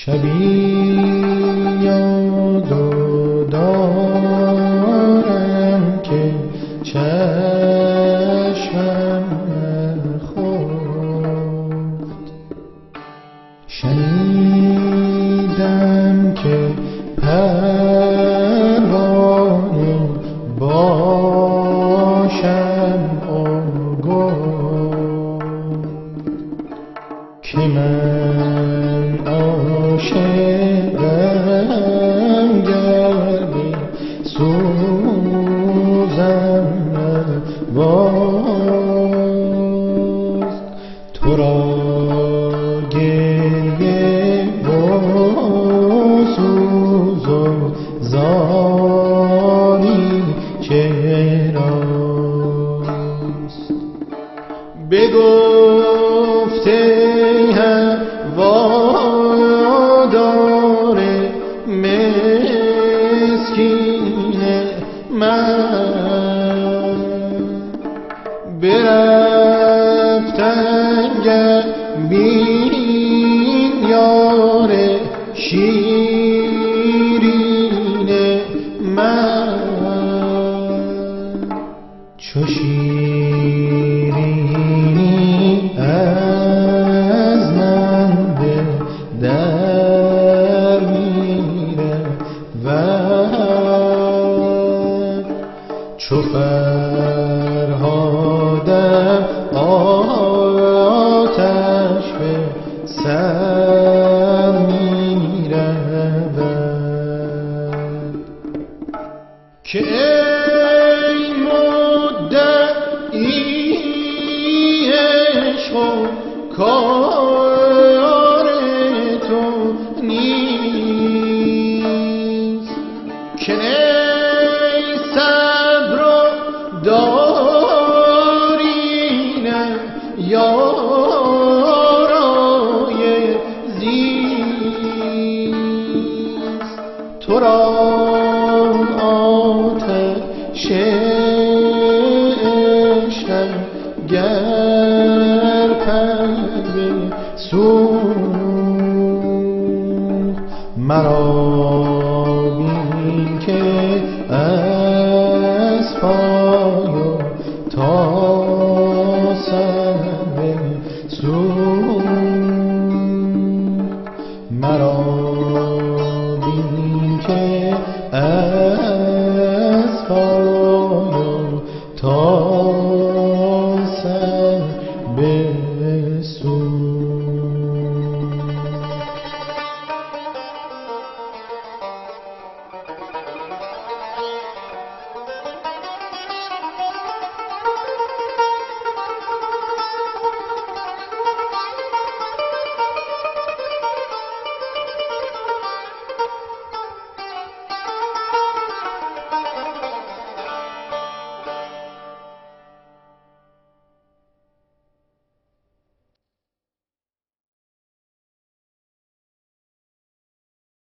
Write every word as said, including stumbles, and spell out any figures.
شبی یادو دارم که چشمم خفت، شنیدم که پروانه باشم آگاه که من عاشقم گردی سوزم باز تو را گریه و سوز و زاری چراست. بگفته هوادار مسکین من، برفتن بین یار شیرین من، چو شیرینی از من به در میره و چو فرهادم آتش به سر میره که ای مدعی عشق و کار تو نیست، که ای صبر و داری نه یارای زیست، تو را آتش عشقم گر پرده سوخت، مرا بین که از پای تا سر سوخت، مرا بین که از پای